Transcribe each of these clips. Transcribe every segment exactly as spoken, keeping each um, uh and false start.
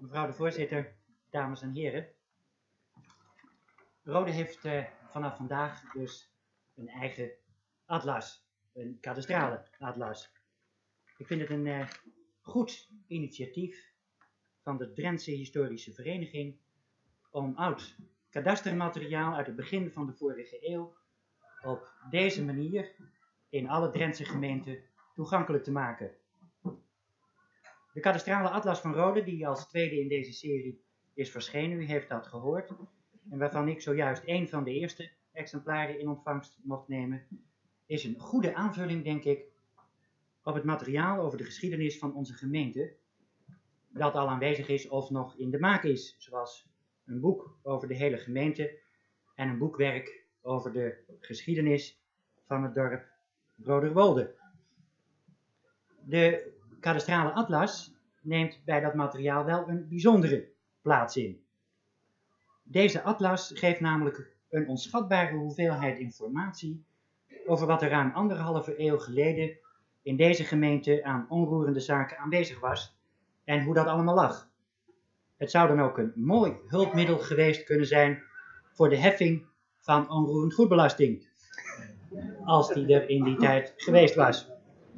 Mevrouw de voorzitter, dames en heren. Rode heeft uh, vanaf vandaag dus een eigen atlas, een kadastrale atlas. Ik vind het een uh, goed initiatief van de Drentse Historische Vereniging om oud kadastermateriaal uit het begin van de vorige eeuw op deze manier in alle Drentse gemeenten toegankelijk te maken. De kadastrale atlas van Rode, die als tweede in deze serie is verschenen, u heeft dat gehoord, en waarvan ik zojuist een van de eerste exemplaren in ontvangst mocht nemen, is een goede aanvulling, denk ik, op het materiaal over de geschiedenis van onze gemeente, dat al aanwezig is of nog in de maak is, zoals een boek over de hele gemeente en een boekwerk over de geschiedenis van het dorp Roderwolde. De kadastrale atlas neemt bij dat materiaal wel een bijzondere plaats in. Deze atlas geeft namelijk een onschatbare hoeveelheid informatie over wat er ruim anderhalve eeuw geleden in deze gemeente aan onroerende zaken aanwezig was en hoe dat allemaal lag. Het zou dan ook een mooi hulpmiddel geweest kunnen zijn voor de heffing van onroerend goedbelasting, als die er in die tijd geweest was.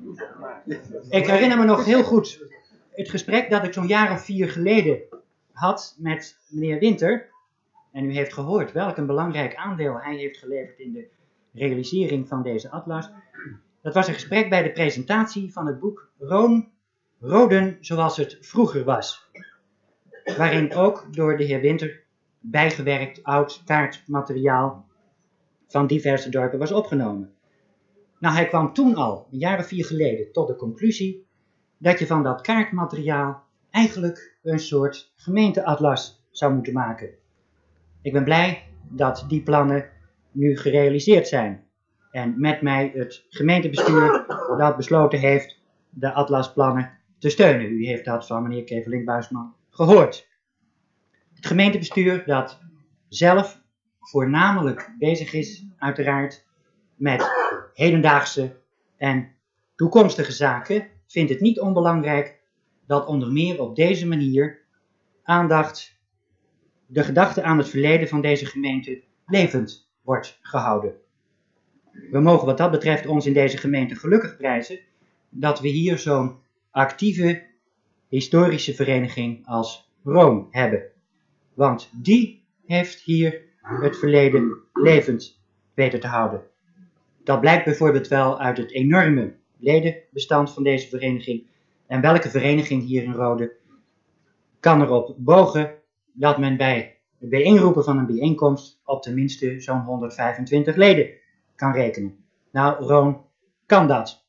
Ik herinner me nog heel goed het gesprek dat ik zo'n jaar of vier geleden had met meneer Winter. En u heeft gehoord welk een belangrijk aandeel hij heeft geleverd in de realisering van deze atlas. Dat was een gesprek bij de presentatie van het boek Roon, Roden zoals het vroeger was. Waarin ook door de heer Winter bijgewerkt oud kaartmateriaal van diverse dorpen was opgenomen. Nou, hij kwam toen al, een jaar of vier geleden, tot de conclusie dat je van dat kaartmateriaal eigenlijk een soort gemeenteatlas zou moeten maken. Ik ben blij dat die plannen nu gerealiseerd zijn. En met mij het gemeentebestuur dat besloten heeft de atlasplannen te steunen. U heeft dat van meneer Keveling-Buisman gehoord. Het gemeentebestuur dat zelf voornamelijk bezig is, uiteraard, met hedendaagse en toekomstige zaken, vindt het niet onbelangrijk dat onder meer op deze manier aandacht, de gedachte aan het verleden van deze gemeente levend wordt gehouden. We mogen wat dat betreft ons in deze gemeente gelukkig prijzen dat we hier zo'n actieve historische vereniging als Roon hebben. Want die heeft hier het verleden levend weten te houden. Dat blijkt bijvoorbeeld wel uit het enorme ledenbestand van deze vereniging. En welke vereniging hier in Rode kan erop bogen dat men bij het bijeenroepen van een bijeenkomst op tenminste zo'n honderdvijfentwintig leden kan rekenen. Nou, Roon kan dat.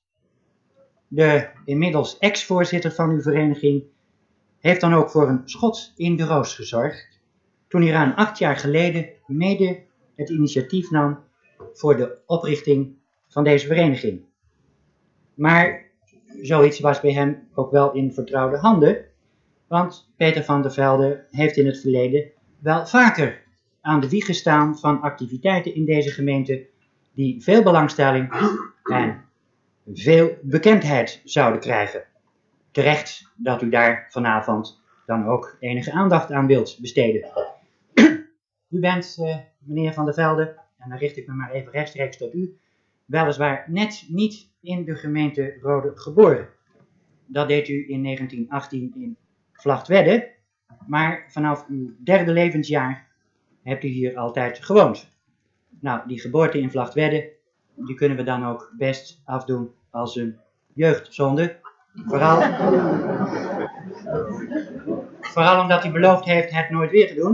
De inmiddels ex-voorzitter van uw vereniging heeft dan ook voor een schot in de roos gezorgd, toen hij ruim acht jaar geleden mede het initiatief nam voor de oprichting van deze vereniging. Maar zoiets was bij hem ook wel in vertrouwde handen, want Peter van der Velde heeft in het verleden wel vaker aan de wieg gestaan van activiteiten in deze gemeente die veel belangstelling en veel bekendheid zouden krijgen. Terecht dat u daar vanavond dan ook enige aandacht aan wilt besteden. U bent, uh, meneer Van der Velde, en dan richt ik me maar even rechtstreeks tot u, weliswaar net niet in de gemeente Rode geboren. Dat deed u in negentien achttien in Vlagtwedde, maar vanaf uw derde levensjaar hebt u hier altijd gewoond. Nou, die geboorte in Vlagtwedde, die kunnen we dan ook best afdoen als een jeugdzonde. Vooral, vooral omdat hij beloofd heeft het nooit weer te doen.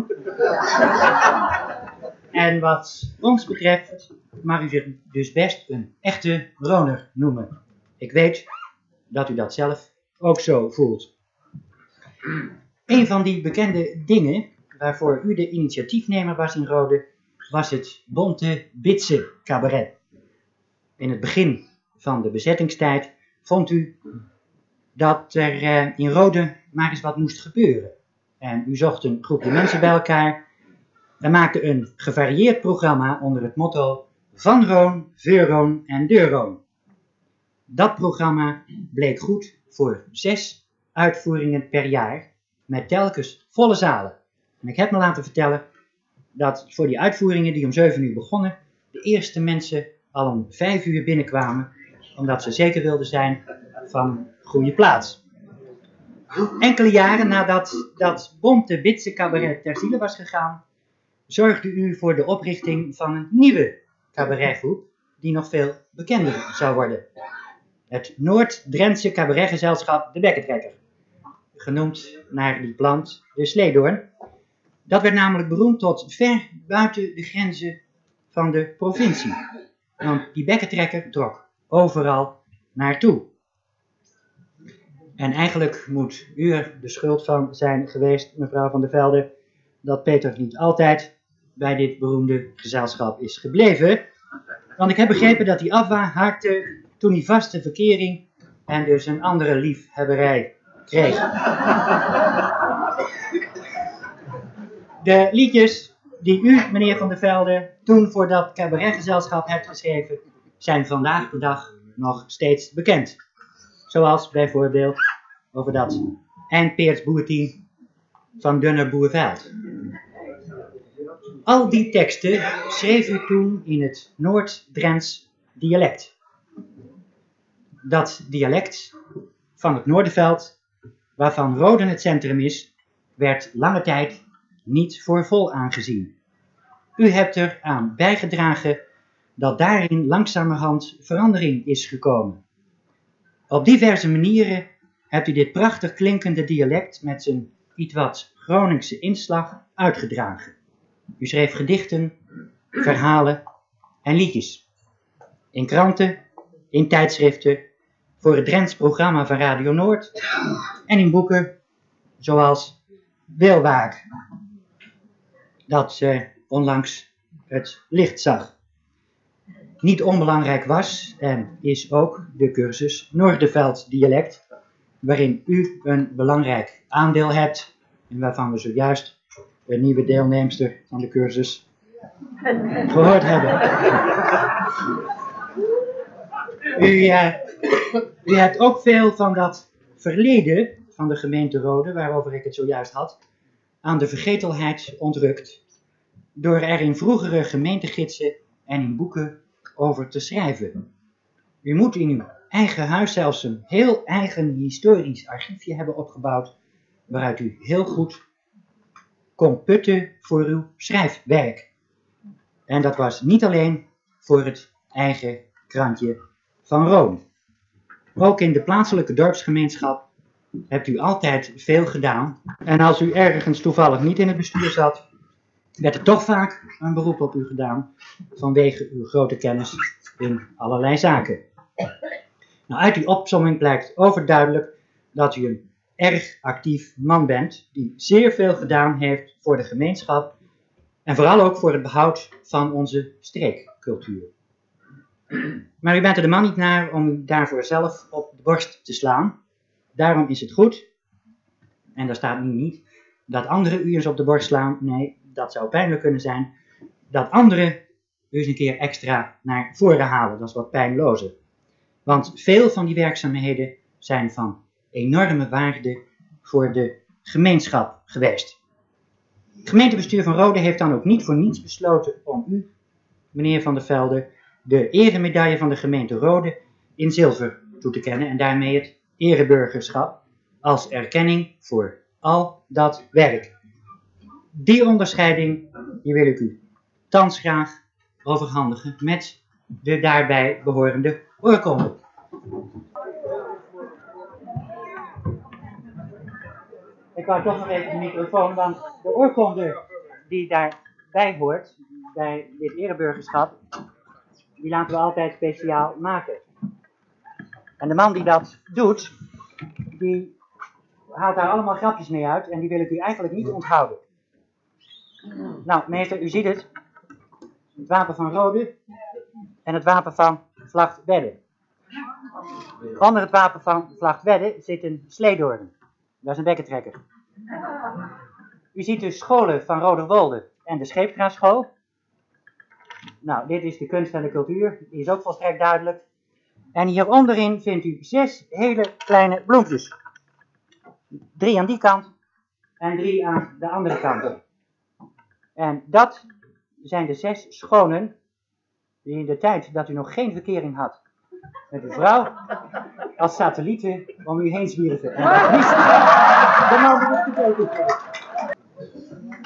En wat ons betreft mag u zich dus best een echte Roner noemen. Ik weet dat u dat zelf ook zo voelt. Een van die bekende dingen waarvoor u de initiatiefnemer was in Rode, was het Bonte Bitse cabaret. In het begin van de bezettingstijd vond u dat er uh, in Rode maar eens wat moest gebeuren. En u zocht een groepje mensen bij elkaar en maakte een gevarieerd programma onder het motto Van Roon, Veurroon en Deurroon. Dat programma bleek goed voor zes uitvoeringen per jaar met telkens volle zalen. En ik heb me laten vertellen dat voor die uitvoeringen die om zeven uur begonnen, de eerste mensen al om vijf uur binnenkwamen, omdat ze zeker wilden zijn van een goede plaats. Enkele jaren nadat dat bonte Bitse cabaret ter ziele was gegaan, zorgde u voor de oprichting van een nieuwe cabaretgroep, die nog veel bekender zou worden. Het Noord-Drentse cabaretgezelschap De Bekkentrekker, genoemd naar die plant, de sleedoorn. Dat werd namelijk beroemd tot ver buiten de grenzen van de provincie. Want die bekkentrekker trok overal naartoe. En eigenlijk moet u er de schuld van zijn geweest, mevrouw Van der Velde, dat Peter niet altijd bij dit beroemde gezelschap is gebleven. Want ik heb begrepen dat hij afhaakte toen hij vaste verkering en dus een andere liefhebberij kreeg. De liedjes die u, meneer Van der Velde, toen voor dat cabaretgezelschap hebt geschreven, zijn vandaag de dag nog steeds bekend. Zoals bijvoorbeeld over dat Eindpeerts boertien van Dunner Boerveld. Al die teksten schreef u toen in het Noord-Drents dialect. Dat dialect van het Noorderveld, waarvan Roden het centrum is, werd lange tijd niet voor vol aangezien. U hebt er aan bijgedragen dat daarin langzamerhand verandering is gekomen. Op diverse manieren hebt u dit prachtig klinkende dialect met zijn iets wat Groningse inslag uitgedragen. U schreef gedichten, verhalen en liedjes. In kranten, in tijdschriften, voor het Drents programma van Radio Noord en in boeken zoals Wilwaak, dat uh, onlangs het licht zag. Niet onbelangrijk was en is ook de cursus Noorderveld dialect, waarin u een belangrijk aandeel hebt en waarvan we zojuist een nieuwe deelnemster van de cursus gehoord hebben. U, uh, u hebt ook veel van dat verleden van de gemeente Rode, waarover ik het zojuist had, aan de vergetelheid ontrukt, door er in vroegere gemeentegidsen en in boeken over te schrijven. U moet in uw eigen huis zelfs een heel eigen historisch archiefje hebben opgebouwd, waaruit u heel goed kon putten voor uw schrijfwerk. En dat was niet alleen voor het eigen krantje van Rome. Ook in de plaatselijke dorpsgemeenschap hebt u altijd veel gedaan. En als u ergens toevallig niet in het bestuur zat, werd er toch vaak een beroep op u gedaan vanwege uw grote kennis in allerlei zaken. Nou, uit die opsomming blijkt overduidelijk dat u een erg actief man bent, die zeer veel gedaan heeft voor de gemeenschap en vooral ook voor het behoud van onze streekcultuur. Maar u bent er de man niet naar om u daarvoor zelf op de borst te slaan. Daarom is het goed, en daar staat nu niet, dat anderen u eens op de borst slaan. Nee, dat zou pijnlijk kunnen zijn. Dat anderen u eens een keer extra naar voren halen. Dat is wat pijnlozer. Want veel van die werkzaamheden zijn van enorme waarde voor de gemeenschap geweest. Het gemeentebestuur van Rode heeft dan ook niet voor niets besloten om u, meneer Van der Velde, de eremedaille van de gemeente Rode in zilver toe te kennen en daarmee het ereburgerschap als erkenning voor al dat werk. Die onderscheiding die wil ik u thans graag overhandigen met de daarbij behorende oorkonde. Ik wou toch nog even de microfoon, want de oorkonde die daarbij hoort, bij dit ereburgerschap, die laten we altijd speciaal maken. En de man die dat doet, die haalt daar allemaal grapjes mee uit en die wil ik u eigenlijk niet onthouden. Nou, meester, u ziet het. Het wapen van Rode en het wapen van Vlagtwedde. Onder het wapen van Vlagtwedde zit een sleedoorn. Dat is een bekkentrekker. U ziet de scholen van Roderwolde en de Scheepsgraasschool. Nou, dit is de kunst en de cultuur. Die is ook volstrekt duidelijk. En hier onderin vindt u zes hele kleine bloempjes. Drie aan die kant en drie aan de andere kant. En dat zijn de zes schonen die in de tijd dat u nog geen verkering had met uw vrouw, als satellieten om u heen zwierven. En dat is de man die het betekent.